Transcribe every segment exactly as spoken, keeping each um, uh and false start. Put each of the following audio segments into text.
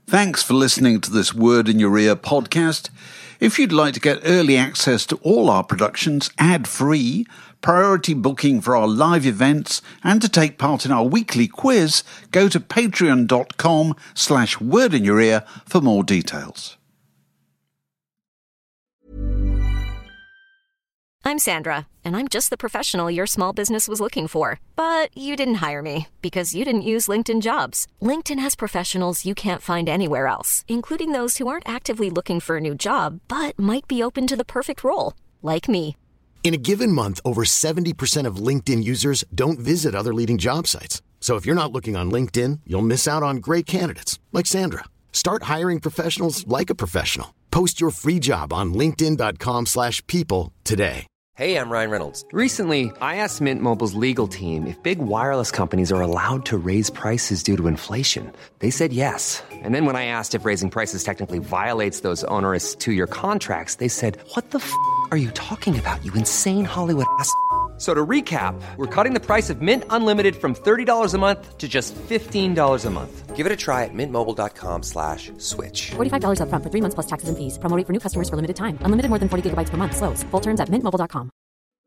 Thanks for listening to this Word in Your Ear podcast. If you'd like to get early access to all our productions ad-free, priority booking for our live events, and to take part in our weekly quiz, go to patreon.com slash word in your ear for more details. I'm Sandra, and I'm just the professional your small business was looking for. But you didn't hire me because you didn't use LinkedIn Jobs. LinkedIn has professionals you can't find anywhere else, including those who aren't actively looking for a new job, but might be open to the perfect role, like me. In a given month, over seventy percent of LinkedIn users don't visit other leading job sites. So if you're not looking on LinkedIn, you'll miss out on great candidates like Sandra. Start hiring professionals like a professional. Post your free job on linkedin.com slash people today. Hey, I'm Ryan Reynolds. Recently, I asked Mint Mobile's legal team if big wireless companies are allowed to raise prices due to inflation. They said yes. And then when I asked if raising prices technically violates those onerous two-year contracts, they said, what the f*** are you talking about, you insane Hollywood ass f- So to recap, we're cutting the price of Mint Unlimited from thirty dollars a month to just fifteen dollars a month. Give it a try at mintmobile.com slash switch. forty-five dollars up front for three months plus taxes and fees. Promo rate for new customers for limited time. Unlimited more than forty gigabytes per month. Slows full terms at mint mobile dot com.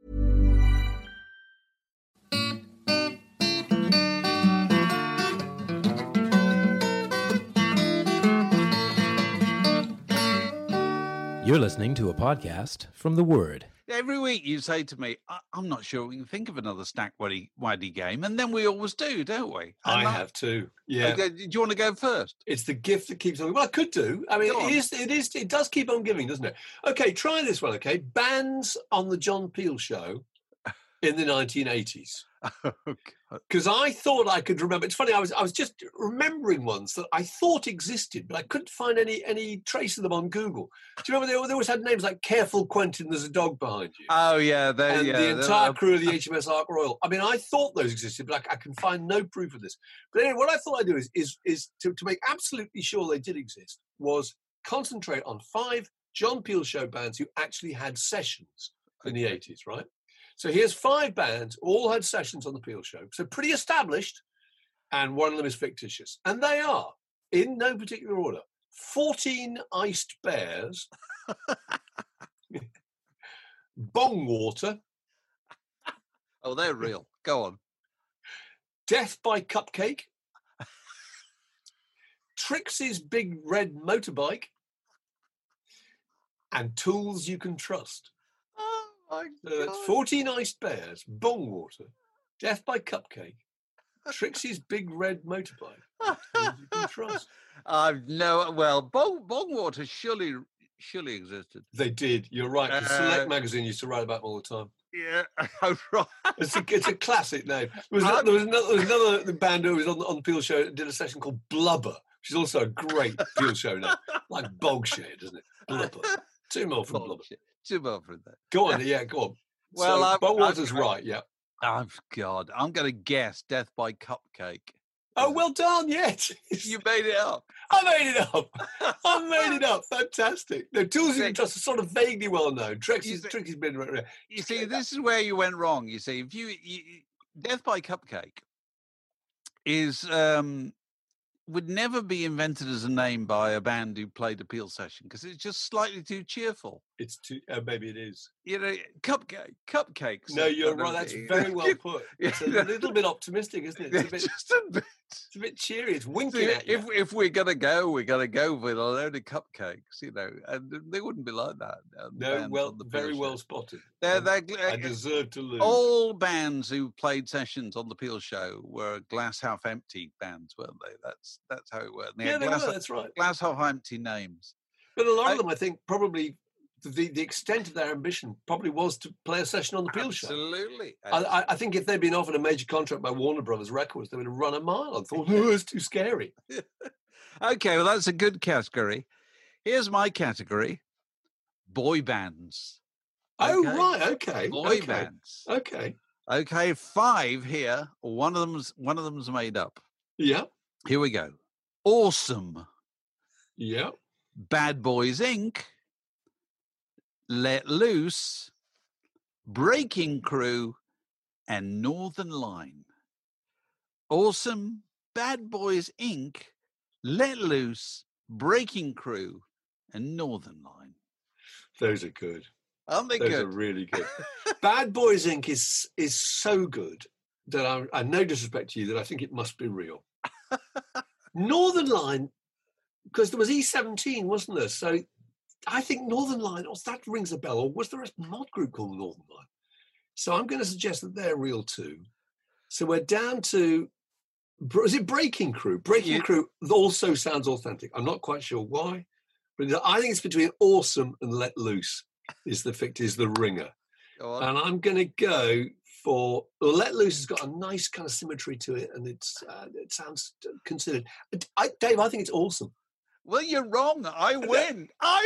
You're listening to a podcast from The Word. Every week you say to me, I- I'm not sure we can think of another Stack Waddy, Waddy game, and then we always do, don't we? I And I- have too. Yeah. Okay, do you want to go first? It's the gift that keeps on. Well, I could do. I mean, Go on. it is. It is. It does keep on giving, doesn't it? Okay, try this one. Okay, bands on the John Peel show in the nineteen eighties. Because I thought I could remember. It's funny. I was. I was just remembering ones that I thought existed, but I couldn't find any any trace of them on Google. Do you remember they, they always had names like "Careful Quentin, there's a dog behind you." Oh, yeah. They, and yeah, the they're- entire crew of the H M S Ark Royal. I mean, I thought those existed, but I, I can find no proof of this. But anyway, what I thought I'd do is, is, is to, to make absolutely sure they did exist, was concentrate on five John Peel show bands who actually had sessions in the eighties, right? So here's five bands, all had sessions on the Peel show. So pretty established, and one of them is fictitious. And they are, in no particular order, fourteen Iced Bears, Bongwater, Oh, they're real. Go on. Death by Cupcake, Trixie's Big Red Motorbike, and Tools You Can Trust. Oh, my So that's God. fourteen Iced Bears, Bongwater, Death by Cupcake, Trixie's Big Red Motorbike, and Tools You Can Trust. I've no, well, Bong, Bongwater surely, surely existed. They did, you're right. The Uh, Select magazine used to write about them all the time. Yeah, oh, right. It's a, it's a classic name. There was, no- there was another, there was another band who was on, the- on the Peel show that did a session called Blubber, which is also a great Peel show name. Like Bogshed, doesn't it? Blubber. Two more from Blubber. Bullshit. Too much for that. Go on, yeah, go on. Well, so, I've- Bongwater's I've- right, yeah. Oh, God. I'm going to guess Death by Cupcake. Oh, well done, yeah. You made it up. I made it up. I made it up. Fantastic. No, Tools You Can Trust are sort of vaguely well known. Trixie's, see- Trixie's been. You see, this is where you went wrong. You see, if you, you Death by Cupcake is um would never be invented as a name by a band who played a Peel session because it's just slightly too cheerful. It's too. Uh, maybe it is. You know, cupcake, cupcakes. No, are you're kind right. of That's the- very well put. It's a little bit optimistic, isn't it? It's a bit, just a bit. it's a bit cheery. It's winking See, at you. if if we're gonna go, we're gonna go with a load of cupcakes, you know, and they wouldn't be like that. um, No, bands well, on the very Peel well show. spotted. They're, Um, they're, I deserve to lose. all bands who played sessions on the Peel show were glass half empty bands, weren't they? That's that's how it worked. They yeah, had they glass, were. That's right. glass half empty names. But a lot I- of them, I think, probably the, the extent of their ambition probably was to play a session on the Peel show. Absolutely. I, I- I think if they'd been offered a major contract by Warner Brothers Records, they would have run a mile and thought, oh, it's too scary. Okay, well, that's a good category. Here's my category: boy bands. Oh, Okay. right, okay. Boy okay. bands. Okay. Okay, five here. One of them's one of them's made up. Yeah. Here we go. Awesome. Yeah. Bad Boys Incorporated. Let Loose, Breaking Crew, and Northern Line. Awesome, Bad Boys Incorporated, Let Loose, Breaking Crew, and Northern Line. Those are good. Aren't they Those good? are really good. Bad Boys Incorporated is is so good that I, I no disrespect to you that I think it must be real. Northern Line, because there was E seventeen, wasn't there? So I think Northern Line, oh, that rings a bell. Or was there a mod group called Northern Line? So I'm going to suggest that they're real too. So we're down to, is it Breaking Crew? Breaking Yeah. Crew also sounds authentic. I'm not quite sure why, but I think it's between Awesome and Let Loose is the fict is the ringer. Go on. And I'm going to go for well, Let Loose has got a nice kind of symmetry to it, and it's uh, it sounds considered. I, Dave, I think it's Awesome. Well, you're wrong. I win.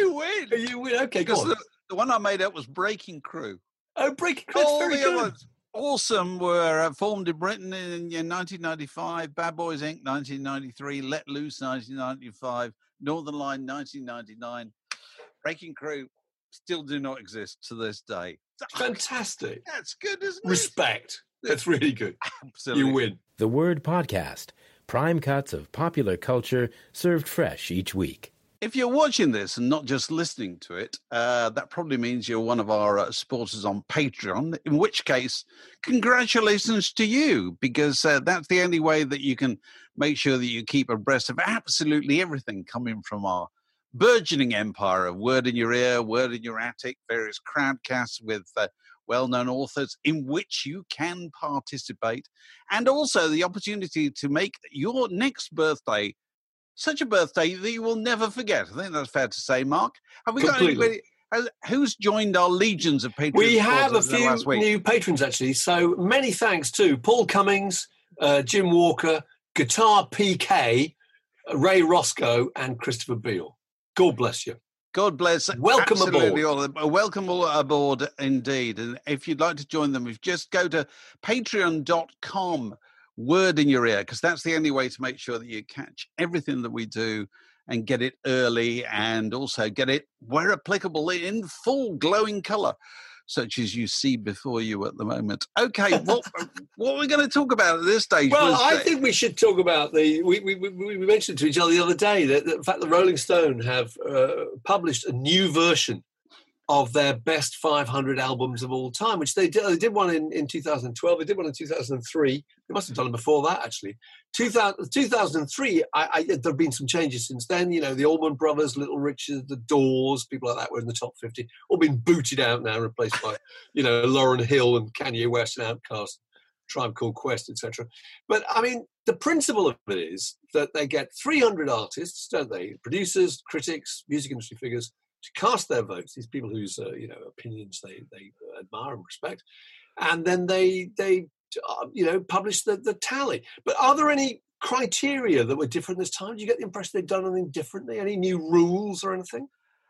I win. You win. Okay, go Because on. the, the one I made up was Breaking Crew. Oh, Breaking Crew. That's All very the other good. ones. Awesome were uh, formed in Britain in, in nineteen ninety-five, Bad Boys Incorporated nineteen ninety-three, Let Loose nineteen ninety-five, Northern Line nineteen ninety-nine. Breaking Crew still do not exist to this day. Fantastic. That's good, isn't it? Respect. That's really good. Absolutely. You win. The Word Podcast. Prime cuts of popular culture served fresh each week. If you're watching this and not just listening to it, uh, that probably means you're one of our uh, supporters on Patreon, in which case, congratulations to you, because uh, that's the only way that you can make sure that you keep abreast of absolutely everything coming from our burgeoning empire of Word in Your Ear, Word in Your Attic, various crowdcasts with uh, well-known authors in which you can participate, and also the opportunity to make your next birthday such a birthday that you will never forget. I think that's fair to say, Mark. Have we Completely. got anybody has, who's joined our legions of patrons? We have a in the few last week? new patrons, actually. So many thanks to Paul Cummings, uh, Jim Walker, Guitar P K, Ray Roscoe, and Christopher Beale. God bless you. God bless. Welcome Absolutely aboard. all, welcome all aboard indeed. And if you'd like to join them, if just go to patreon dot com, Word in Your Ear, because that's the only way to make sure that you catch everything that we do and get it early, and also get it, where applicable, in full glowing colour, such as you see before you at the moment. Okay, what what are we going to talk about at this stage? Well, was I the- think we should talk about the. We, we, we, we mentioned to each other the other day that, that in fact, the Rolling Stone have uh, published a new version of their best five hundred albums of all time, which they did. They did one in, in two thousand twelve. They did one in two thousand three. They must have done it before that, actually. two thousand, two thousand three, I, I, there have been some changes since then. You know, the Allman Brothers, Little Richard, The Doors, people like that were in the top fifty, all been booted out now, replaced by, you know, Lauryn Hill and Kanye West and Outkast, Tribe Called Quest, et cetera. But, I mean, the principle of it is that they get three hundred artists, don't they? Producers, critics, music industry figures, to cast their votes, these people whose uh, you know opinions they they admire and respect, and then they they uh, you know publish the, the tally. But are there any criteria that were different this time? Do you get the impression they've done anything differently? Any new rules or anything?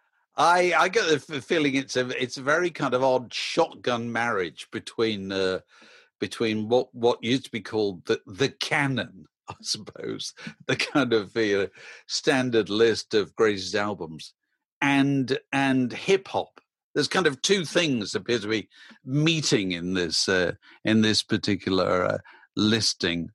I, I get the f- feeling it's a it's a very kind of odd shotgun marriage between uh, between what, what used to be called the the canon, I suppose, the kind of uh, standard list of greatest albums, and and hip hop. There's kind of two things appear to be meeting in this uh, in this particular uh, listing,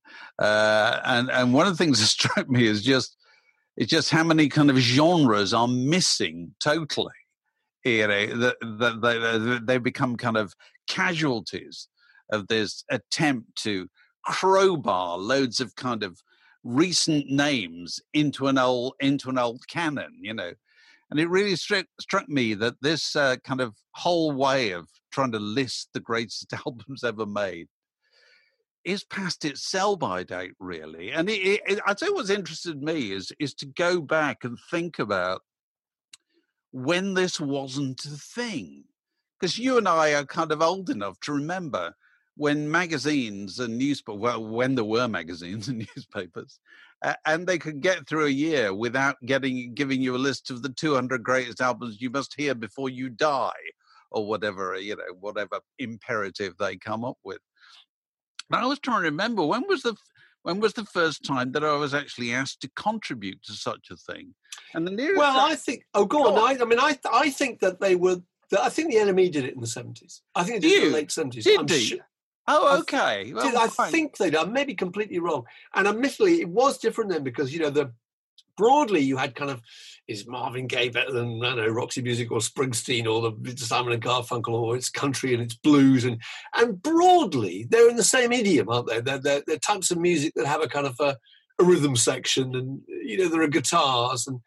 uh, and and one of the things that struck me is just it's just how many kind of genres are missing totally. You know, that that they, they become kind of casualties of this attempt to crowbar loads of kind of recent names into an old into an old canon. You know. And it really struck, struck me that this uh, kind of whole way of trying to list the greatest albums ever made is past its sell-by date, really. And it, it, it, I tell you what's interested me is is to go back and think about when this wasn't a thing. Because you and I are kind of old enough to remember when magazines and newspapers, well, when there were magazines and newspapers, uh, and they could get through a year without getting giving you a list of the two hundred greatest albums you must hear before you die, or whatever, you know, whatever imperative they come up with. But I was trying to remember, when was the when was the first time that I was actually asked to contribute to such a thing? And the nearest Well, time- I think. Oh, go on. I, I mean, I I think that they were. I think the N M E did it in the seventies. I think it did it in You? the late seventies. Did I'm they? sure- Oh, I okay. Well, Did- I fine. think they did. I may be completely wrong. And admittedly, it was different then because, you know, the broadly you had kind of, is Marvin Gaye better than, I don't know, Roxy Music or Springsteen or the Simon and Garfunkel, or it's country and it's blues, and and broadly they're in the same idiom, aren't they? They're, they're, they're types of music that have a kind of a, a rhythm section, and you know there are guitars, and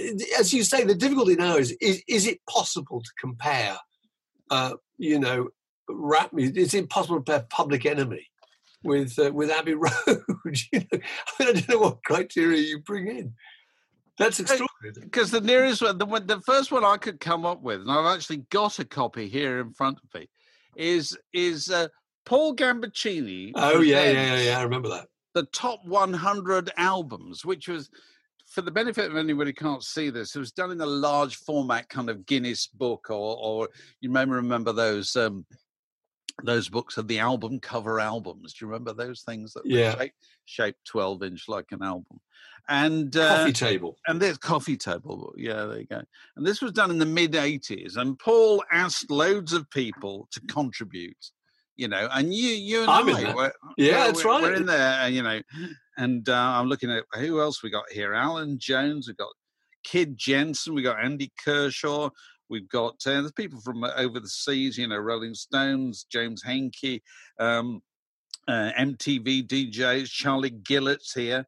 as you say, the difficulty now is is, is it possible to compare, uh, you know, rap music? Is it possible to compare Public Enemy with uh, with Abbey Road? You know, I mean, I don't know what criteria you bring in. That's extraordinary. Because the nearest one, the, the first one I could come up with, and I've actually got a copy here in front of me, is is uh, Paul Gambaccini. Oh yeah, yeah, yeah, yeah, I remember that. The top one hundred albums, which was, for the benefit of anybody who can't see this, it was done in a large format kind of Guinness book, or or you may remember those um, those books of the album cover albums. Do you remember those things that yeah. were shaped, shaped twelve inch like an album? And uh, coffee table. And there's coffee table. Yeah, there you go. And this was done in the mid eighties. And Paul asked loads of people to contribute, you know, and you you and I'm I, in that. were, yeah, we're, that's right. We're in there, and, you know, and uh, I'm looking at who else we got here. Alan Jones, we've got Kid Jensen, we got Andy Kershaw, we've got uh, there's people from uh, over the seas, you know, Rolling Stones, James Henke, um, uh, M T V D Js, Charlie Gillett's here.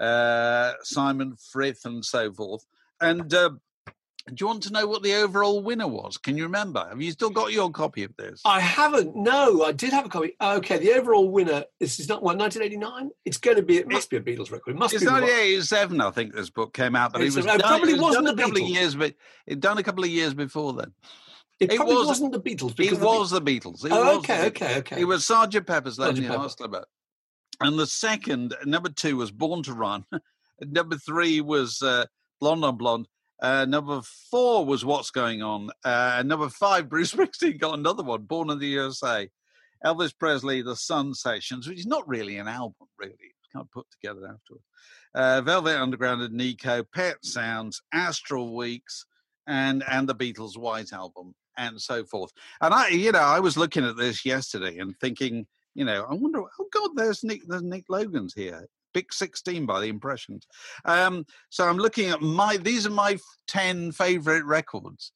Uh, Simon Frith and so forth. And uh, do you want to know what the overall winner was? Can you remember? Have you still got your copy of this? I haven't. No, I did have a copy. Okay, the overall winner, this is not, what, nineteen eighty-nine? It's going to be, it must it, be a Beatles record. It must it's be. nineteen eighty-seven, I think this book came out, but it's it was a, done, probably it was wasn't done the a couple Beatles. of years, but it done a couple of years before then. It probably it was, wasn't the Beatles. It was the Beatles. It oh, was okay, the okay, okay. It was Sergeant Pepper's Lonely Pepper. Hearts Club. And the second, number two, was Born to Run. Number three was uh, Blonde on Blonde. Uh, number four was What's Going On. Uh, number five, Bruce Springsteen got another one, Born in the U S A. Elvis Presley, The Sun Sessions, which is not really an album, really. It's kind of put together afterwards. Uh, Velvet Underground and Nico, Pet Sounds, Astral Weeks, and and the Beatles' White Album, and so forth. And I, you know, I was looking at this yesterday and thinking, you know, I wonder, oh God, there's Nick, there's Nick Logan's here. Big sixteen by the Impressions. Um, so I'm looking at my, these are my ten favourite records.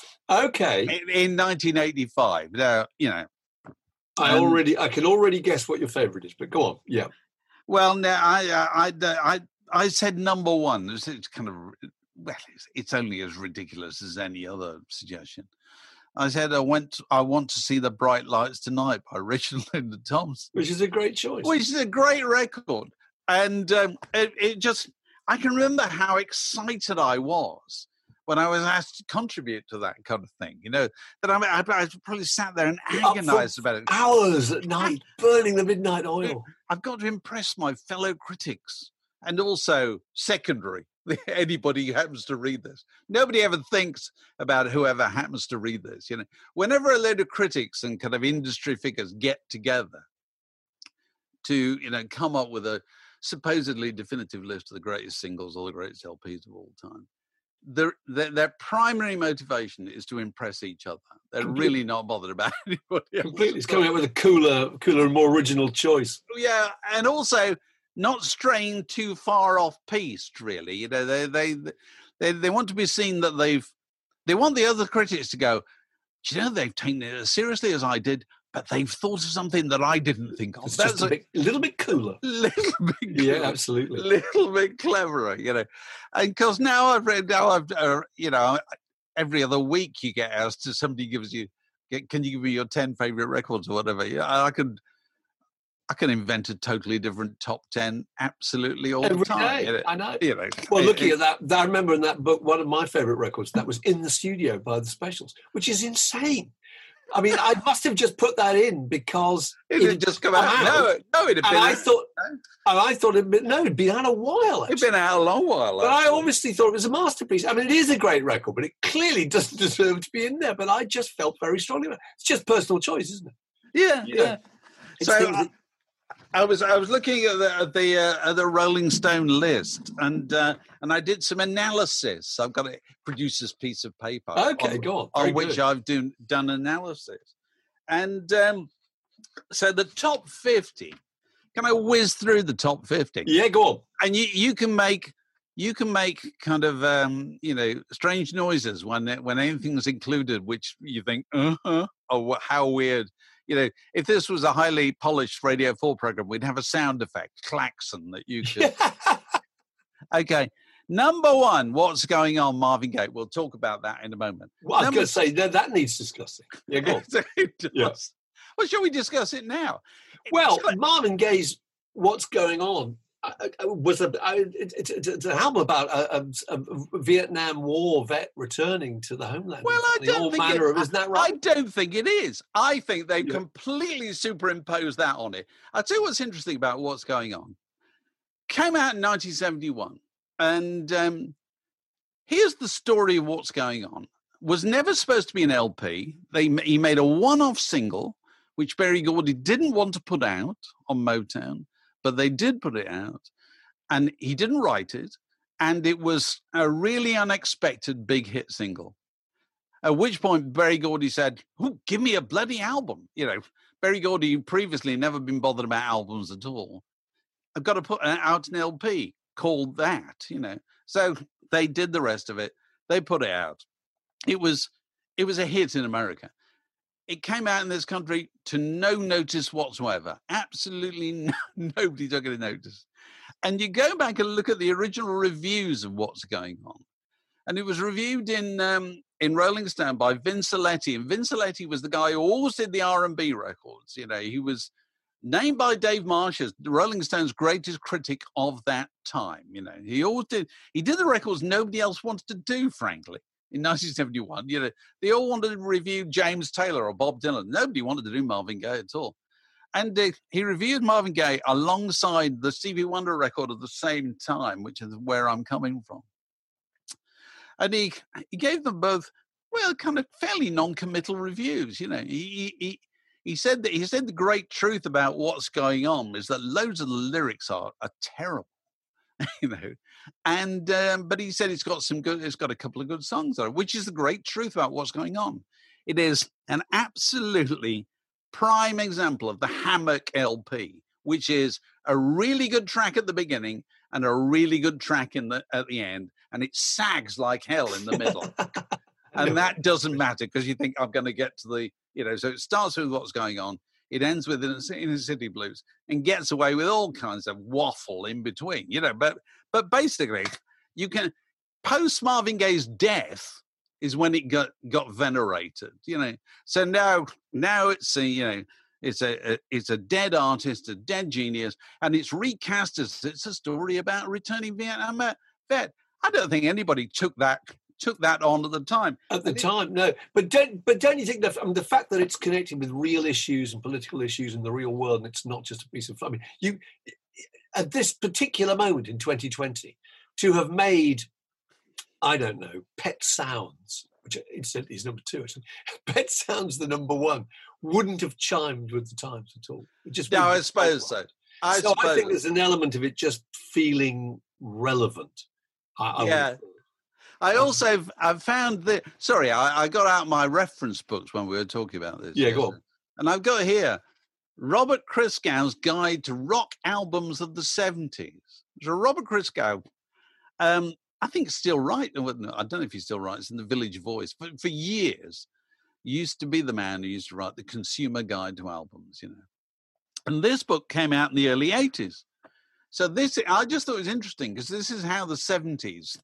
Okay. In, in nineteen eighty-five. Now, you know. I um, already, I can already guess what your favourite is, but go on. Yeah. Well, now, I, I, I, I, I said number one. It's, it's kind of, well, it's, it's only as ridiculous as any other suggestion. I said I went. I want to see the Bright Lights Tonight by Richard Lyndon Thompson, which is a great choice. Which is a great record. And um, it, it just, I can remember how excited I was when I was asked to contribute to that kind of thing. You know, that I, I, I probably sat there and agonized about it. Hours at night, burning the midnight oil. I've got to impress my fellow critics and also secondary, anybody who happens to read this. Nobody ever thinks about whoever happens to read this. You know, whenever a load of critics and kind of industry figures get together to, you know, come up with a supposedly definitive list of the greatest singles or the greatest L Ps of all time, their, their, their primary motivation is to impress each other. They're Completely. really not bothered about anybody else. Completely. It's coming up with a cooler, cooler and more original choice. Yeah, and also not straying too far off piste, really. You know, they they they they want to be seen that they've, they want the other critics to go, do you know, they've taken it as seriously as I did, but they've thought of something that I didn't think of. It's That's just a, bit, a little bit cooler. Little bit cooler. Yeah, absolutely. A little bit cleverer, you know. And because now I've read, now I've, uh, you know, every other week you get asked to, somebody gives you, can you give me your ten favourite records or whatever? Yeah, I can, I can invent a totally different top ten absolutely all Every the time. Day. You know? I know. You know. Well, it, looking it, at that, I remember in that book, one of my favourite records, that was In the Studio by the Specials, which is insane. I mean, I must have just put that in because it didn't just come out. out. No, no, it'd been. And out. I thought, and I thought it'd been, no, it'd been out a while. Actually. It'd been out a long while. But actually. I obviously thought it was a masterpiece. I mean, it is a great record, but it clearly doesn't deserve to be in there. But I just felt very strongly about it. It's just personal choice, isn't it? Yeah, yeah. yeah. It's so that- I, I was I was looking at the at the, uh, at the Rolling Stone list, and uh, and I did some analysis. I've got a producer's piece of paper. Okay, on, go on. on Very which good. I've do, done analysis. And um, so the top fifty, can I whiz through the top fifty? Yeah, go on. And you, you can make you can make kind of, um, you know, strange noises when when anything's included, which you think, uh-huh, oh, how weird. You know, if this was a highly polished Radio four program, we'd have a sound effect, klaxon, that you could. Okay. Number one, what's going on, Marvin Gaye? We'll talk about that in a moment. Well, I was going to say, that, that needs discussing. Yeah, go on. Yes. Well, shall we discuss it now? Well, I... Marvin Gaye's What's Going On uh, was a, uh, it, it, it, it's an album about a, a, a Vietnam War vet returning to the homeland. Well, I don't think manner it, of, isn't that right? I don't think it is. I think they yeah. completely superimposed that on it. I'll tell you what's interesting about What's Going On. Came out in nineteen seventy-one. And um, here's the story of What's Going On. Was never supposed to be an L P. They, he made a one-off single, which Berry Gordy didn't want to put out on Motown, but they did put it out. And he didn't write it. And it was a really unexpected big hit single. At which point, Berry Gordy said, oh, give me a bloody album. You know, Berry Gordy previously never been bothered about albums at all. I've got to put out an L P called that, you know. So they did the rest of it. They put it out. It was it was a hit in America. It came out in this country to no notice whatsoever. Absolutely no, nobody took any notice. And you go back and look at the original reviews of What's Going On. And it was reviewed in um, in Rolling Stone by Vince Aletti. And Vince Aletti was the guy who always did the R and B records. You know, he was named by Dave Marsh as Rolling Stone's greatest critic of that time. You know, he always did. He did the records nobody else wanted to do, frankly. In nineteen seventy-one, you know, they all wanted to review James Taylor or Bob Dylan. Nobody wanted to do Marvin Gaye at all. And uh, he reviewed Marvin Gaye alongside the Stevie Wonder record at the same time, which is where I'm coming from. And he he gave them both, well, kind of fairly non-committal reviews. You know, he he he said that he said the great truth about What's Going On is that loads of the lyrics are are terrible, you know. And um, but he said it's got some good, it's got a couple of good songs on it, which is the great truth about What's Going On. It is an absolutely prime example of the Hammock L P, which is a really good track at the beginning and a really good track in the at the end, and it sags like hell in the middle. And that doesn't matter because you think I'm going to get to the, you know, so it starts with What's Going On. It ends with Inner City Blues and gets away with all kinds of waffle in between, you know. But but basically, you can, post Marvin Gaye's death is when it got, got venerated, you know. So now now it's a, you know, it's a, a it's a dead artist, a dead genius, and it's recast as it's a story about a returning Vietnam vet. I don't think anybody took that. took that on at the time. At the and time, it, no. But don't, but don't you think that I mean, the fact that it's connected with real issues and political issues in the real world, and it's not just a piece of, I mean, you, at this particular moment in twenty twenty, to have made, I don't know, Pet Sounds, which incidentally is number two, actually, Pet Sounds the number one, wouldn't have chimed with the times at all. It just no, I suppose so. I so suppose. I think there's an element of it just feeling relevant. I, I yeah. I also I've found that, sorry, I, I got out my reference books when we were talking about this. Yeah, go on. And I've got here, Robert Christgau's Guide to Rock Albums of the seventies. So Robert Christgau, um, I think still right. I don't know if he still writes in the Village Voice, but for years, used to be the man who used to write the Consumer Guide to Albums, you know. And this book came out in the early eighties. So this, I just thought it was interesting because this is how the seventies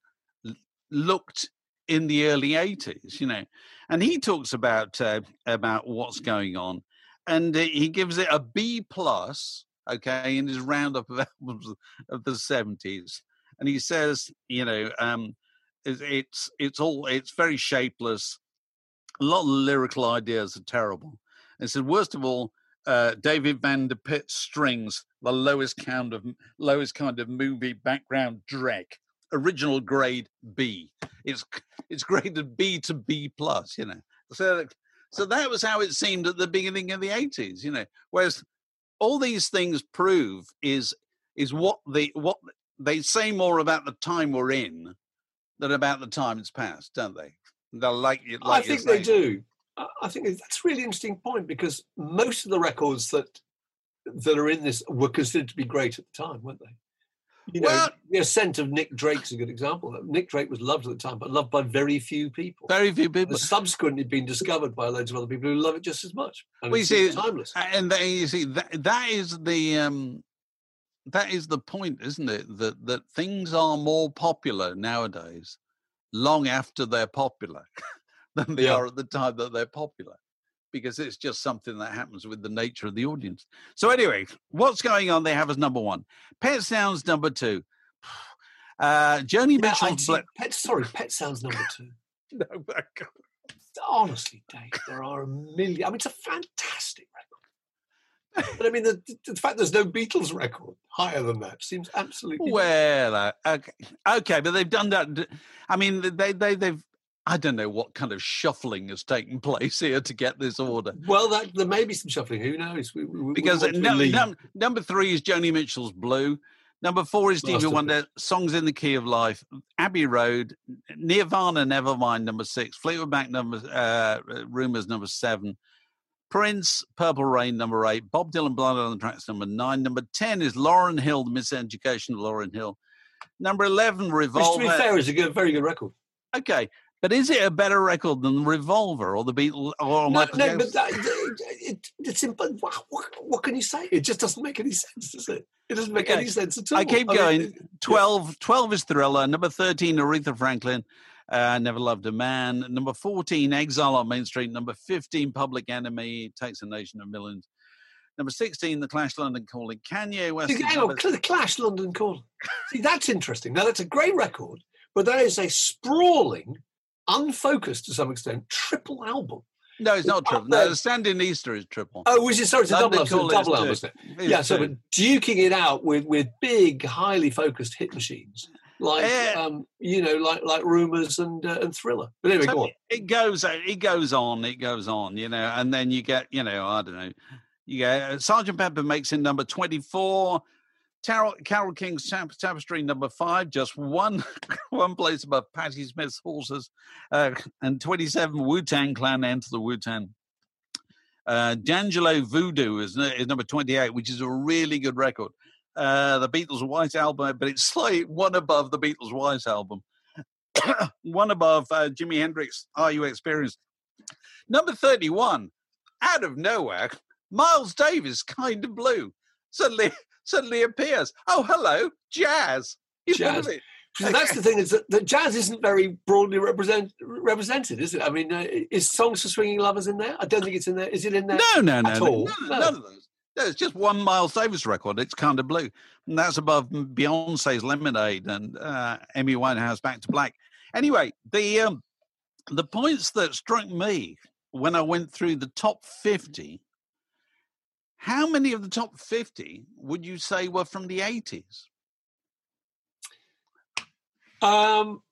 looked in the early eighties, you know, and he talks about uh, about what's going on, and uh, he gives it a B plus, okay, in his roundup of albums of the seventies, and he says, you know, um, it's, it's it's all it's very shapeless. A lot of the lyrical ideas are terrible. And he said, worst of all, uh, David Van Der Pitt strings the lowest kind of lowest kind of movie background dreck. Original grade B. It's it's graded B to B plus, you know. So so that was how it seemed at the beginning of the eighties, you know. Whereas all these things prove is is what they what they say more about the time we're in than about the time it's past, don't they? They're like, like I think they do. I think that's a really interesting point because most of the records that that are in this were considered to be great at the time, weren't they? You know, Well- the ascent of Nick Drake's a good example. Nick Drake was loved at the time, but loved by very few people. Very few people. Has subsequently been discovered by loads of other people who love it just as much. And Well, you it's see, timeless. and that, you see that that is the um, that is the point, isn't it? That that things are more popular nowadays, long after they're popular, than they Yeah. are at the time that they're popular, because it's just something that happens with the nature of the audience. So anyway, what's going on? They have as number one. Pet Sounds number two. Uh, Joni Yeah, I Mitchell's. see, Bla- Pet, sorry, Pet Sounds number two. no, but- Honestly, Dave, there are a million. I mean, it's a fantastic record. But I mean, the, the fact there's no Beatles record higher than that seems absolutely. Well, uh, okay, okay, but they've done that. I mean, they they they've. I don't know what kind of shuffling has taken place here to get this order. Well, that there may be some shuffling. Who knows? We, we, we Because want to no, lead. num- number three is Joni Mitchell's Blue. Number four is Stevie Masterpiece. Wonder, Songs in the Key of Life. Abbey Road, Nirvana, Nevermind, number six. Fleetwood Mac, number uh, Rumors, number seven. Prince, Purple Rain, number eight. Bob Dylan, Blood on the Tracks, number nine. Number ten is Lauryn Hill, The Miseducation of Lauryn Hill. Number eleven, Which, to be Revolver. fair, is a good, very good record. Okay, but is it a better record than Revolver or the Beatles or No, Michael no, Jackson? but that, it, it, it's imp- what, what, what can you say? It just doesn't make any sense, does it? It doesn't make Okay. any sense at all. I keep mean, going. it- twelve, twelve is Thriller. Number thirteen, Aretha Franklin. Uh, Never Loved a Man. Number fourteen, Exile on Main Street. Number fifteen, Public Enemy. Takes a Nation of Millions. Number sixteen, The Clash, London Calling. Kanye West. See, is hang on, number- the Clash, London Calling. See, that's interesting. Now, that's a great record, but that is a sprawling, unfocused to some extent, triple album. No, it's not Up triple. there. No, the Standing Easter is triple. Oh, was it? Sorry, it's a London double album. Calling It's a double is album, two. isn't it? It's Yeah, so two. but duking it out with with big, highly focused hit machines like Eh. um, you know, like like Rumors and uh, and Thriller. But anyway, So go on. it goes, it goes on, it goes on, you know, and then you get, you know, I don't know, you get Sergeant Pepper makes it number twenty-four, Carol, Carol King's Tap- Tapestry number five, just one one place above Patti Smith's Horses, uh, and twenty-seven Wu-Tang Clan Enter the Wu-Tang. Uh, D'Angelo Voodoo is, is number twenty-eight, which is a really good record. Uh, the Beatles' White Album, but it's slightly one above the Beatles' White Album. One above uh, Jimi Hendrix, Are You Experienced? Number thirty-one, out of nowhere, Miles Davis, Kind of Blue, suddenly suddenly appears. Oh, hello, jazz. You Jazz. believe it? So that's the thing, is that, that jazz isn't very broadly represent, represented, is it? I mean, uh, is Songs for Swinging Lovers in there? I don't think it's in there. Is it in there? No, no, no, at no, all? no, No. none of those. No, it's just one Miles Davis record. It's Kind of Blue, and that's above Beyonce's Lemonade and uh, Amy Winehouse Back to Black. Anyway, the um, the points that struck me when I went through the top fifty. How many of the top fifty would you say were from the eighties? Um,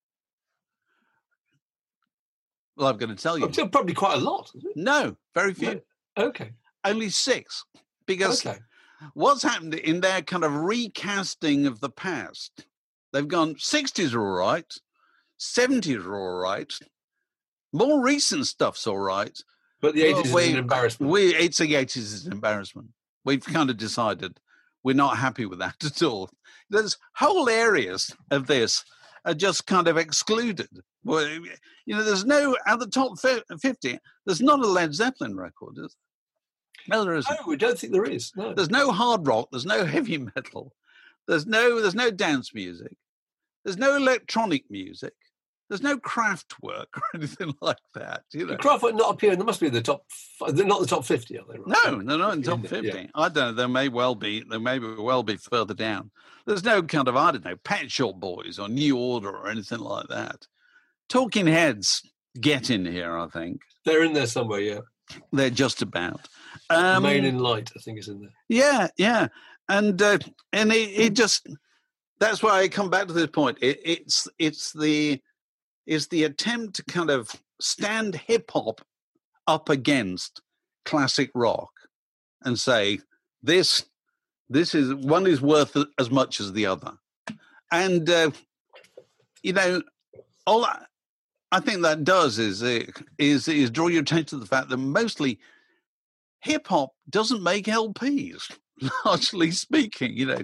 Well, I'm going to tell you. well, probably quite a lot. Isn't it? No, very few. No. Okay. Only six. Because Okay. what's happened in their kind of recasting of the past, they've gone sixties are all right, seventies are all right, more recent stuff's all right. But the eighties Well, is we- an embarrassment. We, it's the eighties is an embarrassment. We've kind of decided we're not happy with that at all. There's whole areas of this are just kind of excluded. Well, you know, there's no, at the top fi- fifty, there's not a Led Zeppelin record, is there? No, there isn't. No, I don't think there is. No. There's no hard rock. There's no heavy metal. There's no there's no dance music. There's no electronic music. There's no craft work or anything like that. You know. The Crawford not appearing. They must be in the top. f- They're not the top fifty, are they? Right? No, they're not in top Yeah. fifty. I don't know. There may well be. There may well be further down. There's no kind of, I don't know, Pet Shop Boys or New Order or anything like that. Talking Heads get in here, I think. They're in there somewhere. Yeah. They're just about. Um, Main in Light, I think, is in there. Yeah, yeah, and uh, and it, it just that's why I come back to this point. It, it's it's the is the attempt to kind of stand hip hop up against classic rock and say this this is one is worth as much as the other, and uh, you know all I, I think that does is uh, is is draw your attention to the fact that mostly hip hop doesn't make L Ps, largely speaking. You know,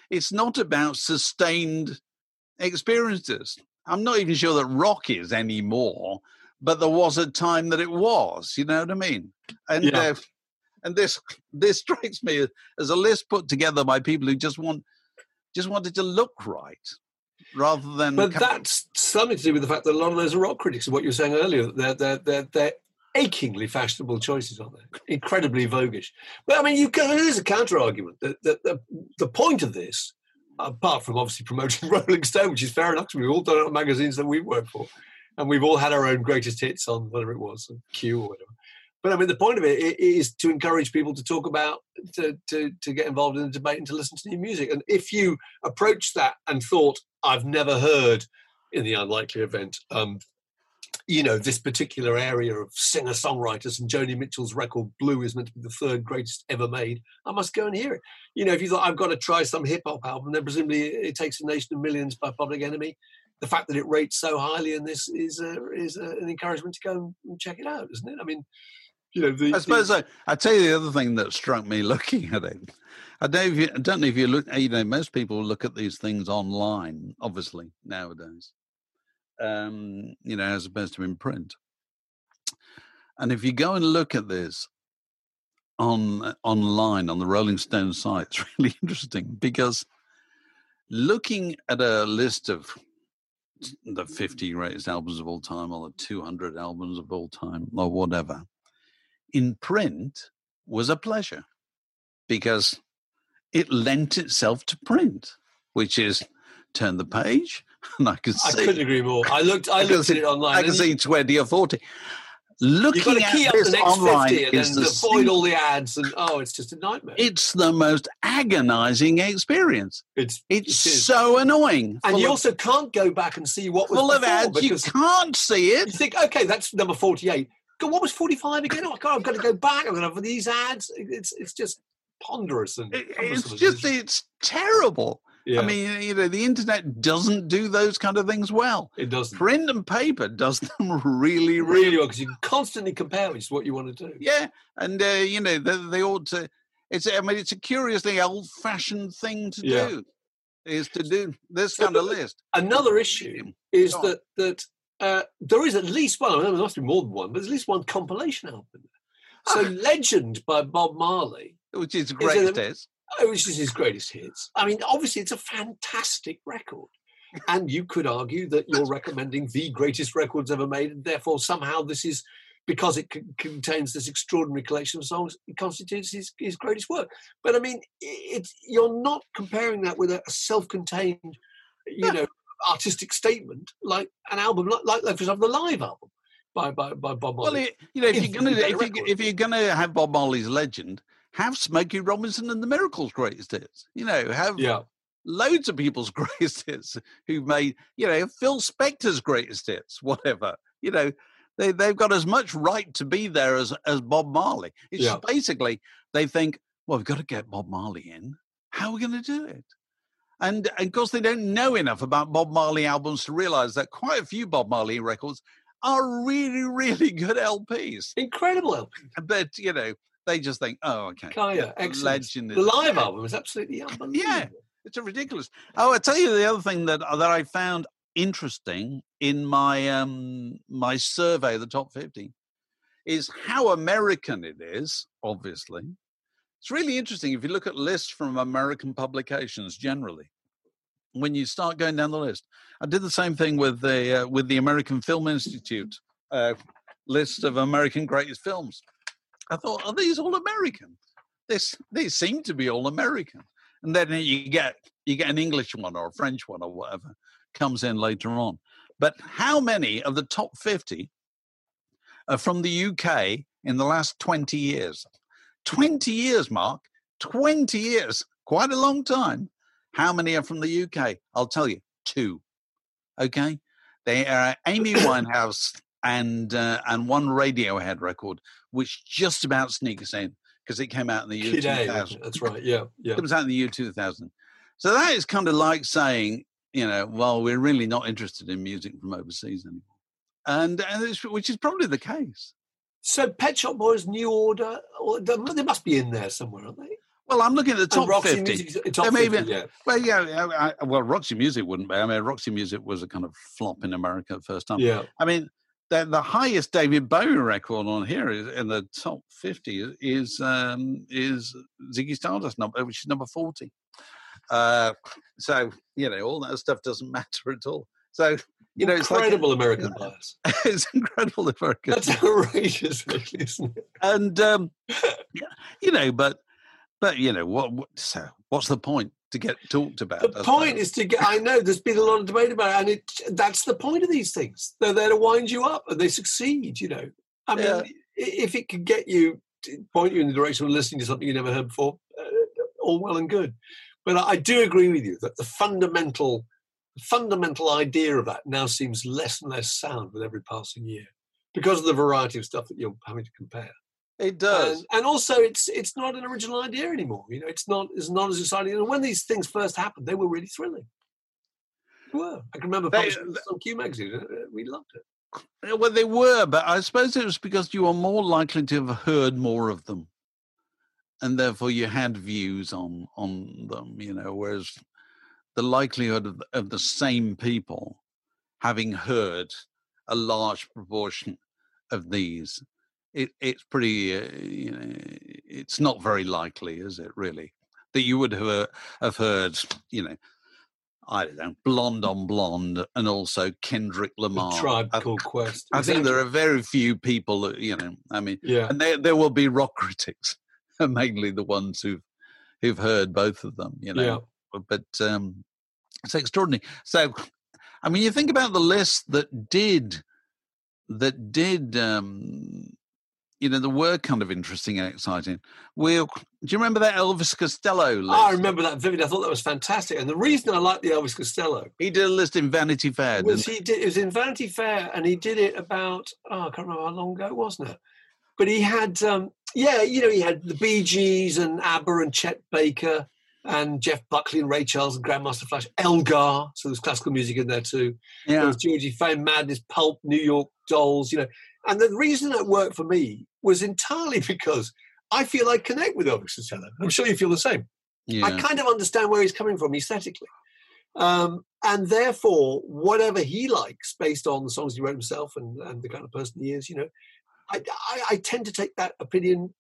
it's not about sustained experiences. I'm not even sure that rock is anymore, but there was a time that it was. You know what I mean? And Yeah. uh, and this this strikes me as a list put together by people who just want just wanted to look right, rather than. But that's something to do with the fact that a lot of those are rock critics. And what you were saying earlier, they're they're they're, they're achingly fashionable choices, aren't they? Incredibly voguish. But I mean, you can, there's a counter argument that, that the the point of this, apart from obviously promoting Rolling Stone, which is fair enough, because we've all done it on magazines that we've worked for, and we've all had our own greatest hits on whatever it was, Q or whatever. But I mean, the point of it is to encourage people to talk about, to, to, to get involved in the debate and to listen to new music. And if you approach that and thought, I've never heard, in the unlikely event, um, you know, this particular area of singer-songwriters and Joni Mitchell's record Blue is meant to be the third greatest ever made, I must go and hear it. You know, if you thought, I've got to try some hip-hop album, then presumably It Takes a Nation of Millions by Public Enemy. The fact that it rates so highly in this is a, is a, an encouragement to go and check it out, isn't it? I mean, you know, the, I suppose the, I, I tell you the other thing that struck me looking at it. I don't, know if you, I don't know if you look, you know, most people look at these things online, obviously, nowadays, um, you know, as opposed to in print. And if you go and look at this on online on the Rolling Stone site, it's really interesting because looking at a list of the fifty greatest albums of all time or the two hundred albums of all time or whatever, in print was a pleasure because it lent itself to print, which is turn the page and I can see. I couldn't agree more. I looked, I, I looked see, at it online. I can see twenty or forty. Looking You've got to key at up this the next online fifty and is then the avoid all the ads, and oh, it's just a nightmare. It's the most agonizing experience. It's It's it is. so annoying. And Full you of, also can't go back and see what was full of before, ads. You because can't see you it. think, okay, that's number forty-eight. Go, what was forty-five again? Oh, God, I've got to go back. I'm going to have these ads. It's it's just ponderous and It- cumbersome. It's just it's terrible. Yeah. I mean, you know, the internet doesn't do those kind of things well. It doesn't. Print and paper does them really, really, Really well, because you can constantly compare, which is what you want to do. yeah. And uh, you know, they, they ought to. It's. I mean, it's a curiously old-fashioned thing to Yeah. do. Is to do this So kind of the- list. Another issue is Go on. that that uh, there is at least one. I mean, there must be more than one, but there's at least one compilation album. So, "Legend" by Bob Marley, Which is it great. a- Is which is his greatest hits. I mean, obviously, it's a fantastic record. And you could argue that you're recommending the greatest records ever made, and therefore somehow this is, because it c- contains this extraordinary collection of songs, it constitutes his, his greatest work. But I mean, it's, you're not comparing that with a self-contained, you know, artistic statement like an album, like, like, like for example, the live album by by, by Bob Marley. well, it, you know, if you're gonna Infinitely if, better you, record. if you're gonna have Bob Marley's Legend, have Smokey Robinson and the Miracles' greatest hits. You know, have Yeah. loads of people's greatest hits who made, you know, Phil Spector's greatest hits, whatever. You know, they, they've got as much right to be there as, as Bob Marley. It's Yeah. just basically, they think, well, we've got to get Bob Marley in. How are we going to do it? And, and of course, they don't know enough about Bob Marley albums to realize that quite a few Bob Marley records are really, really good L Ps. Incredible L P. But, you know, they just think, oh, okay. Kaya, excellent. Legend is- The live yeah. album is absolutely unbelievable. Yeah. It's a ridiculous. Oh, I tell you the other thing that that I found interesting in my um my survey of the top fifty is how American it is. Obviously, it's really interesting if you look at lists from American publications generally. When you start going down the list, I did the same thing with the uh, with the American Film Institute uh, list of American greatest films. I thought, are these all American? This these seem to be all American. And then you get you get an English one or a French one or whatever comes in later on. But how many of the top fifty are from the U K in the last twenty years? twenty years, Mark. twenty years. Quite a long time. How many are from the U K? I'll tell you, two. Okay? They are Amy Winehouse and uh, and one Radiohead record, which just about sneaks in because it came out in the year Kid A, two thousand. that's right. Yeah, yeah. It comes out in the year two thousand. So that is kind of like saying, you know, well, we're really not interested in music from overseas anymore. And, and it's, which is probably the case. So Pet Shop Boys, New Order, or they they must be in there somewhere, aren't they? Well, I'm looking at the top Roxy fifty. Music, top I mean, fifty, yeah. Well, yeah. I, I, well, Roxy Music wouldn't be. I mean, Roxy Music was a kind of flop in America the first time. Yeah. I mean, the, the highest David Bowie record on here is in the top fifty is um, is Ziggy Stardust number, which is number forty. Uh, so you know, all that stuff doesn't matter at all. So you know, it's incredible like, American bias. It's incredible American. That's outrageous, really, isn't it? And um, you know, but but you know what? what so what's the point to get talked about? The point is to get. I know there's been a lot of debate about it, and it, that's the point of these things. They're there to wind you up, and they succeed. You know, I mean, Yeah. if it can get you, point you in the direction of listening to something you never heard before, uh, all well and good. But I, I do agree with you that the fundamental. fundamental idea of that now seems less and less sound with every passing year because of the variety of stuff that you're having to compare. It does. And, and also it's it's not an original idea anymore. You know, it's not it's not as exciting. And when these things first happened, they were really thrilling. They were. I can remember They- publishing this on Q magazine. uh, We loved it. Well, they were, but I suppose it was because you were more likely to have heard more of them, and therefore you had views on on them. You know, whereas the likelihood of, of the same people having heard a large proportion of these, it, it's pretty, uh, you know, it's not very likely, is it really, that you would have, uh, have heard, you know, I don't know, Blonde on Blonde and also Kendrick Lamar. Tribe I, Called Quest. I think Exactly. there are very few people that, you know, I mean, Yeah. and there, there will be rock critics, mainly the ones who've, who've heard both of them, you know. But um, it's extraordinary. So, I mean, you think about the list that did, that did, um, you know, that were kind of interesting and exciting. We'll, do you remember that Elvis Costello list? I remember that vividly. I thought that was fantastic. And the reason I like the Elvis Costello He did a list in Vanity Fair. was Didn't he did it was in Vanity Fair, and he did it about oh I can't remember how long ago it was now, but he had um, yeah you know he had the Bee Gees and ABBA and Chet Baker and Jeff Buckley and Ray Charles and Grandmaster Flash, Elgar, so there's classical music in there too. There Yeah. was Georgie Fame, Madness, Pulp, New York Dolls, you know. And the reason that worked for me was entirely because I feel I connect with Elvis Costello. I'm sure you feel the same. Yeah. I kind of understand where he's coming from aesthetically. Um, and therefore, whatever he likes based on the songs he wrote himself and, and the kind of person he is, you know, I, I, I tend to take that opinion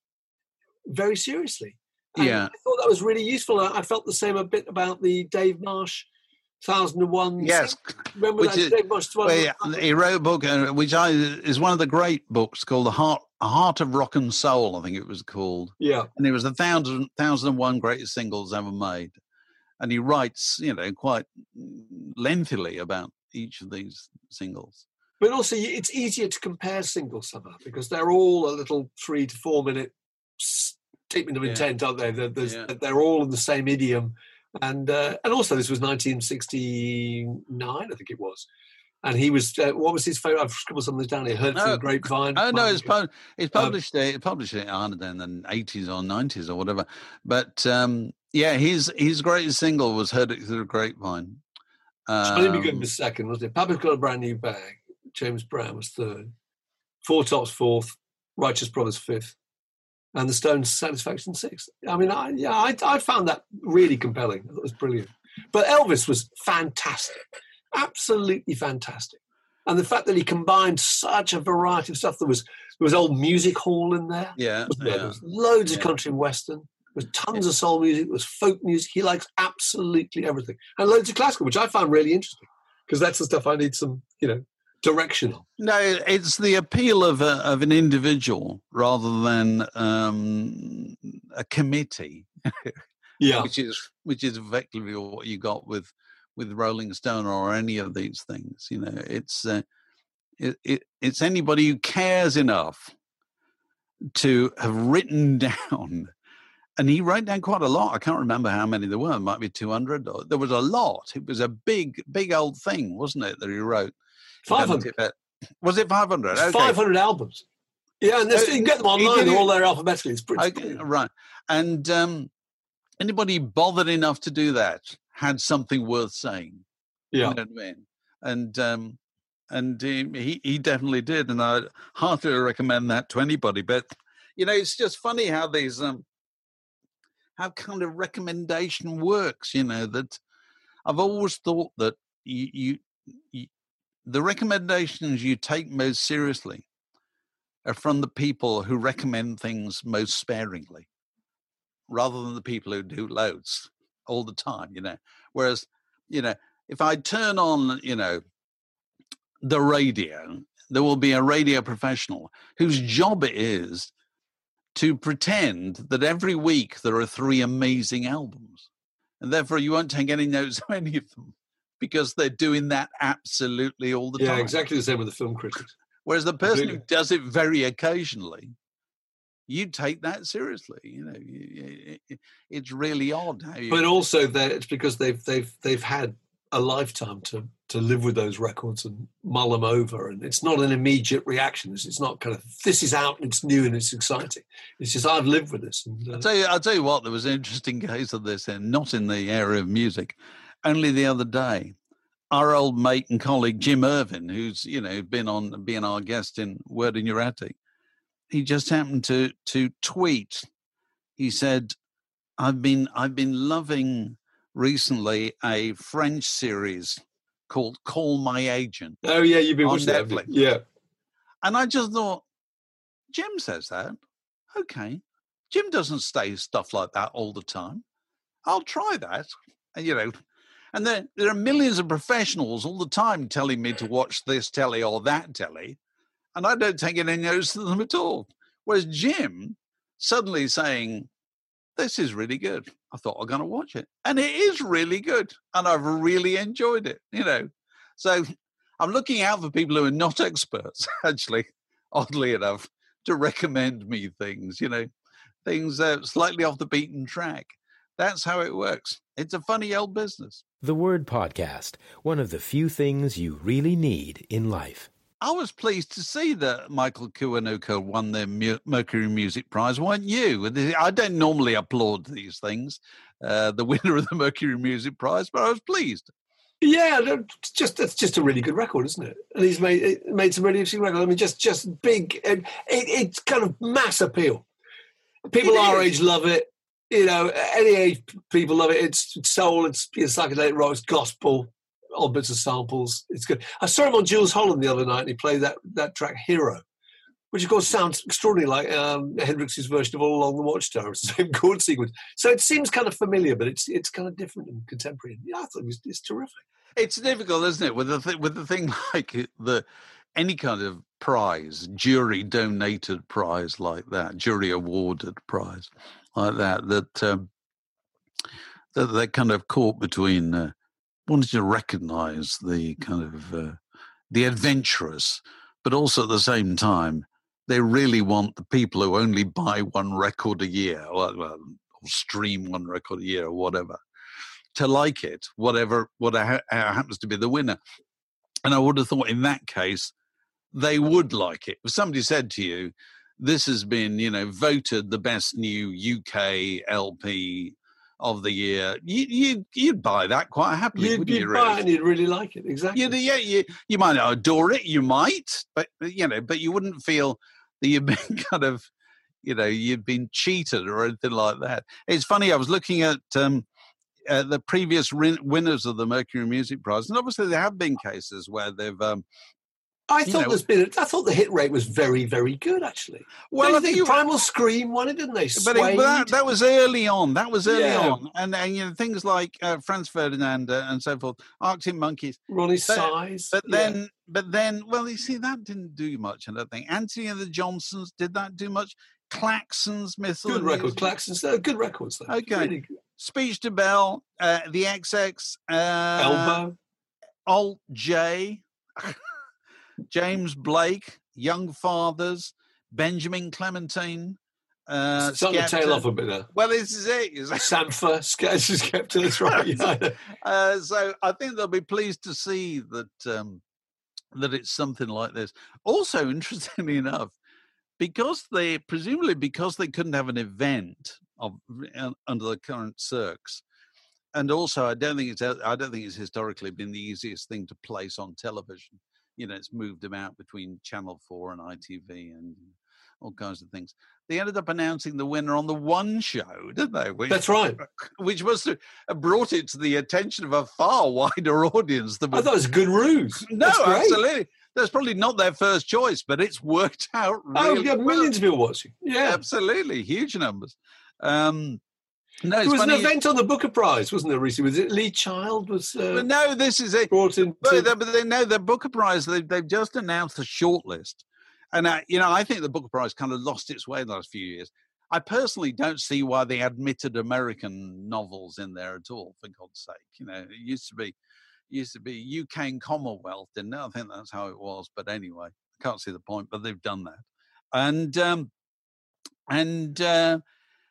very seriously. And Yeah. I thought that was really useful. I I felt the same a bit about the Dave Marsh two thousand one. Yes. Remember Which that is- Dave Marsh? Well, yeah, he wrote a book, uh, which I, is one of the great books called The Heart, A Heart of Rock and Soul, I think it was called. Yeah. And it was the thousand, thousand and one greatest singles ever made. And he writes, you know, quite lengthily about each of these singles. But also, y- it's easier to compare singles somehow because they're all a little three to four minute statement of Yeah. intent, aren't they? They're, there's- Yeah. they're all in the same idiom. And uh, and also, this was nineteen sixty-nine, I think it was. And he was, uh, what was his favourite? I've scribbled some of this down here. Heard from No. the Grapevine. Oh no, it's Mike- pub- it's published. uh, it published it. I don't know, in the eighties or nineties or whatever. But um, yeah, his his greatest single was "Heard It Through the Grapevine." Johnny B. Good Um, was second, wasn't it? Papa's Got a Brand New Bag. James Brown was third. Four Tops fourth. Righteous Brothers fifth. And the Stones' Satisfaction sixth. I mean, I, yeah, I, I found that really compelling. I thought it was brilliant. But Elvis was fantastic. Absolutely fantastic. And the fact that he combined such a variety of stuff. There was there was old music hall in there. yeah, Wasn't there? yeah. There was loads of Yeah. country and western. There was tons of soul music. There was folk music. He likes absolutely everything. And loads of classical, which I found really interesting. Because that's the stuff I need some, you know, direction on. No, it's the appeal of a, of an individual rather than um, a committee, Yeah. which is which is effectively what you got with with Rolling Stone or any of these things. You know, it's uh, it, it it's anybody who cares enough to have written down. And he wrote down quite a lot. I can't remember how many there were. It might be two hundred. Or, there was a lot. It was a big, big old thing, wasn't it, that he wrote? five hundred. Was it five hundred? It's Okay. five hundred albums. Yeah, and there's- Uh, you can get them he online. did They're it- all there alphabetically. It's pretty. Okay, right. And um, anybody bothered enough to do that had something worth saying. Yeah. You know what I mean? And um, and um, he he definitely did, and I heartily recommend that to anybody. But you know, it's just funny how these um how kind of recommendation works. You know, that I've always thought that you, you, you the recommendations you take most seriously are from the people who recommend things most sparingly, rather than the people who do loads all the time, you know. Whereas, you know, if I turn on, you know, the radio, there will be a radio professional whose job it is to pretend that every week there are three amazing albums. And therefore you won't take any notes of any of them because they're doing that absolutely all the yeah, time. Yeah, exactly the same with the film critics. Whereas the person Completely. who does it very occasionally, you take that seriously. You know, it, it, it's really odd how you. But also, that it's because they've they've they've had a lifetime to to live with those records and mull them over, and it's not an immediate reaction. It's, it's not kind of this is out and it's new and it's exciting. It's just I've lived with this. And, uh, I'll tell you, I'll tell you what. There was an interesting case of this, and not in the area of music. Only the other day, our old mate and colleague Jim Irvin, who's you know been on being our guest in Word in Your Attic, he just happened to to tweet. He said, "I've been I've been loving recently a French series called Call My Agent." Oh yeah, you've been on watching that, Netflix. yeah. And I just thought, Jim says that. Okay, Jim doesn't say stuff like that all the time. I'll try that. And, you know. And there, there are millions of professionals all the time telling me to watch this telly or that telly, and I don't take any notice of them at all. Whereas Jim suddenly saying, this is really good. I thought I'm going to watch it. And it is really good. And I've really enjoyed it, you know. So I'm looking out for people who are not experts, actually, oddly enough, to recommend me things, you know, things uh, slightly off the beaten track. That's how it works. It's a funny old business. The Word Podcast, one of the few things you really need in life. I was pleased to see that Michael Kiwanuka won the Mu- Mercury Music Prize, weren't you? I don't normally applaud these things, uh, the winner of the Mercury Music Prize, but I was pleased. Yeah, it's just that's just a really good record, isn't it? And he's made made some really interesting records. I mean, just just big. It, it, it's kind of mass appeal. People our age love it. You know, any age people love it. It's soul, it's, it's psychedelic rock, it's gospel, odd bits of samples. It's good. I saw him on Jules Holland the other night, and he played that that track "Hero," which of course sounds extraordinarily like um, Hendrix's version of "All Along the Watchtower." It's the same chord sequence, so it seems kind of familiar, but it's it's kind of different and contemporary. Yeah, I thought it was, it's terrific. It's difficult, isn't it, with the th- with the thing like the any kind of prize, jury donated prize like that, jury awarded prize like that, that um, that they're kind of caught between uh, wanting to recognise the kind of uh, the adventurous, but also at the same time they really want the people who only buy one record a year, or, well, or stream one record a year, or whatever, to like it, whatever what ha- happens to be the winner. And I would have thought in that case they would like it. If somebody said to you, this has been, you know, voted the best new U K L P of the year, you, you, you'd buy that quite happily, You'd, wouldn't you'd you? buy Really? it and you'd really like it, exactly. You'd, yeah, you, you might not adore it, you might, but, you know, but you wouldn't feel that you've been kind of, you know, you've been cheated or anything like that. It's funny, I was looking at um, uh, the previous win- winners of the Mercury Music Prize, and obviously there have been cases where they've... Um, I you thought know, there's been. A, I thought the hit rate was very, very good. Actually, well, well, I I think think- Primal Scream won it, didn't they? But, it, Suede. but that, that was early on. That was early Yeah. on, and and you know things like uh, Franz Ferdinand uh, and so forth, Arctic Monkeys. Ronnie But- Size. But yeah. then, but then, well, you see, that didn't do much. I don't think Anthony and the Johnsons did that do much. Klaxons, Missile, good and record, Music. Klaxons. They're good records, though. Okay. Really good. Speech to Bell, uh, the X X, uh, Elbow. Alt J, James Blake, Young Fathers, Benjamin Clementine. Uh, Starting to tail Skepta. off a bit there. Well, this is it. is it? Sampha, Sketches kept to that's right. Yeah. Uh, so I think they'll be pleased to see that um, that it's something like this. Also, interestingly enough, because they presumably because they couldn't have an event of uh, under the current circs, and also I don't think it's I don't think it's historically been the easiest thing to place on television. you know, it's moved about between Channel four and I T V and all kinds of things. They ended up announcing the winner on the One Show, didn't they? Which, That's right. Which must have brought it to the attention of a far wider audience than. I thought it was a good ruse. No, absolutely. That's probably not their first choice, but it's worked out really Oh, yeah, millions of people watching. Yeah, absolutely, huge numbers. Um, no, there was funny. an event on the Booker Prize, wasn't there, recently? Was it Lee Child was uh, But no, this is it. brought in? But, they, but they know the Booker Prize. They, they've just announced the shortlist, and uh, you know, I think the Booker Prize kind of lost its way in the last few years. I personally don't see why they admitted American novels in there at all. For God's sake, you know, it used to be. Used to be U K and Commonwealth, didn't it? I think that's how it was. But anyway, I can't see the point. But they've done that, and um, and uh,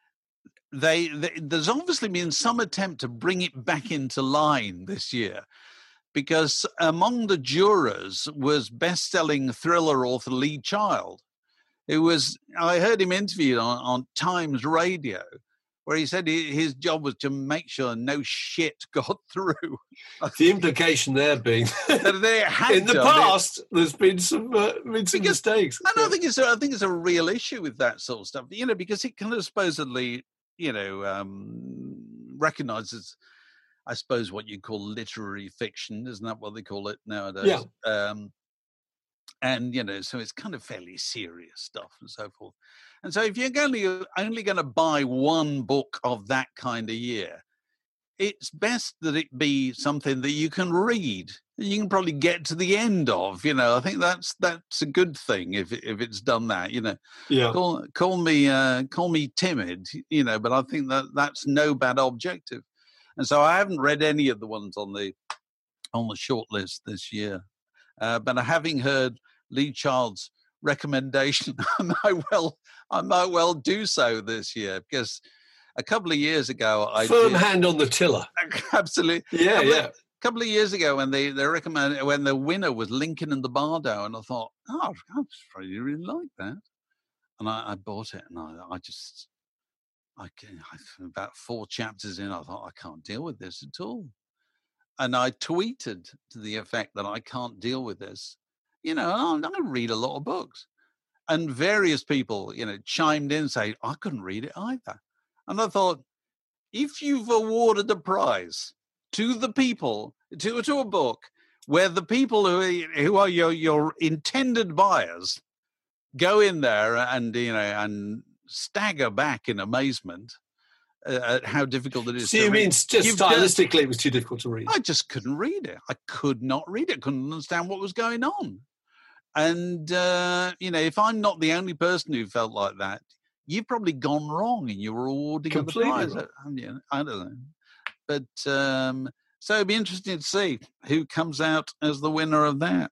they, they there's obviously been some attempt to bring it back into line this year, because among the jurors was best-selling thriller author Lee Child. It was I heard him interviewed on, on Times Radio, where he said he, his job was to make sure no shit got through. The implication there being that they had in the done past, it. There's been some, uh, been some Because, mistakes. And I think it's a, I think it's a real issue with that sort of stuff, you know, because it kind of supposedly, you know, um, recognizes, I suppose, what you call literary fiction, isn't that what they call it nowadays? Yeah. Um, and you know, so it's kind of fairly serious stuff and so forth. And so if you're only, only going to buy one book of that kind a year, it's best that it be something that you can read. You can probably get to the end of, you know. I think that's that's a good thing if if it's done that, you know. Yeah. Call call me uh, call me timid, you know, but I think that that's no bad objective. And so I haven't read any of the ones on the on the short list this year, uh, but having heard Lee Child's recommendation, I might well I might well do so this year, because a couple of years ago I firm did, hand on the tiller. Absolutely, Yeah, couple yeah. Of, couple of years ago when they they recommended when the winner was Lincoln and the Bardo, and I thought, oh, I just really really like that, and I, I bought it, and I, I just I, I about four chapters in, I thought I can't deal with this at all, and I tweeted to the effect that I can't deal with this. You know, I, I read a lot of books, and various people, you know, chimed in saying I couldn't read it either. And I thought, if you've awarded a prize to the people, to, to a book where the people who are, who are your, your intended buyers go in there and, you know, and stagger back in amazement uh, at how difficult it is. So to you read. mean just You've stylistically done, it was too difficult to read? I just couldn't read it. I could not read it. Couldn't understand what was going on. And, uh, you know, if I'm not the only person who felt like that, you've probably gone wrong in your awarding of the prize. I, mean, I don't know. But um, so it'd be interesting to see who comes out as the winner of that.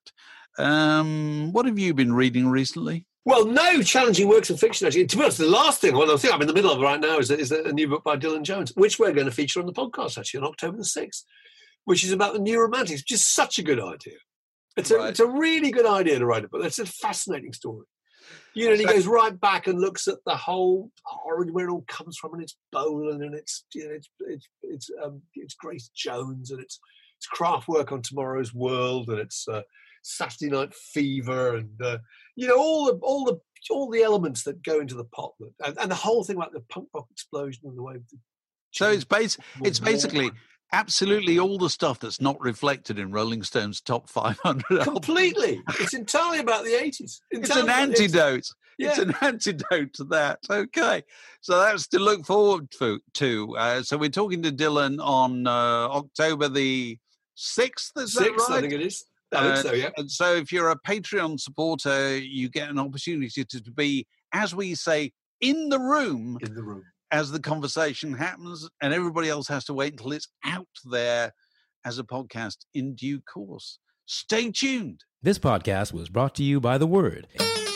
Um, what have you been reading recently? Well, no challenging works of fiction, actually. To be honest, the last thing, well, the thing I'm in the middle of right now is, is a new book by Dylan Jones, which we're going to feature on the podcast, actually, on October the sixth, which is about the New Romantics, which is such a good idea. It's a, Right. it's a really good idea to write a book. It's a fascinating story. You know, and he So- goes right back and looks at the whole origin, where it all comes from, and it's Bolan, and it's you know, it's it's it's um, it's Grace Jones, and it's it's craft work on Tomorrow's World, and it's uh, Saturday Night Fever, and uh, you know all the all the all the elements that go into the pot, and, and the whole thing about the punk rock explosion and the way. The So it's bas- it's war. basically absolutely all the stuff that's not reflected in Rolling Stone's top five hundred albums. completely. It's entirely about the eighties. It's an antidote. Yeah. It's an antidote to that. Okay. So that's to look forward to. to. Uh, so we're talking to Dylan on uh, October the sixth, is that Six, right? I think it is. I think Uh, so, yeah. And so if you're a Patreon supporter, you get an opportunity to, to be, as we say, in the room In the room. as the conversation happens, and everybody else has to wait until it's out there as a podcast in due course. Stay tuned. This podcast was brought to you by The Word.